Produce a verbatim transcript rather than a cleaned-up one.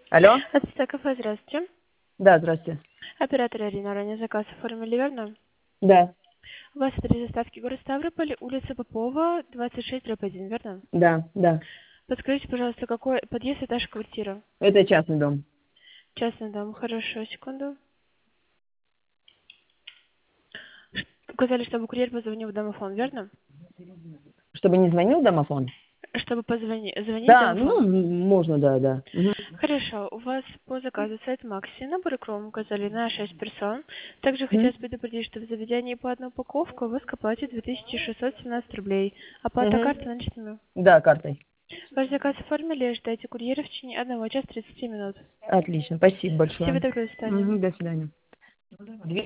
Алло? Это кафе, здравствуйте. Да, здравствуйте. Оператор Ирина, ранее заказ оформили, верно? Да, У вас адрес доставки город Ставрополь, улица Попова, двадцать шесть, дробь один, верно? да, да. Подскажите, пожалуйста, какой подъезд, этаж, квартира? Это частный дом. Частный дом, хорошо, секунду. Указали, чтобы курьер позвонил в домофон, верно? Чтобы не звонил домофон? Чтобы позвонить, звонить в Да, ну, домофон. м, можно, да, да. Мгм. Хорошо, у вас по заказу сайт Макси, набор кром указали на шесть персон. Также Мгм. хотелось предупредить, что в заведении по одной упаковку выска платит две тысячи шестьсот семнадцать рублей. Оплата Мгм. карты наличными. Да, картой. Ваш заказ оформили, ждайте курьера в течение одного часа тридцати минут. Отлично, спасибо Всего большое. доброго, до свидания. Мгм, до свидания.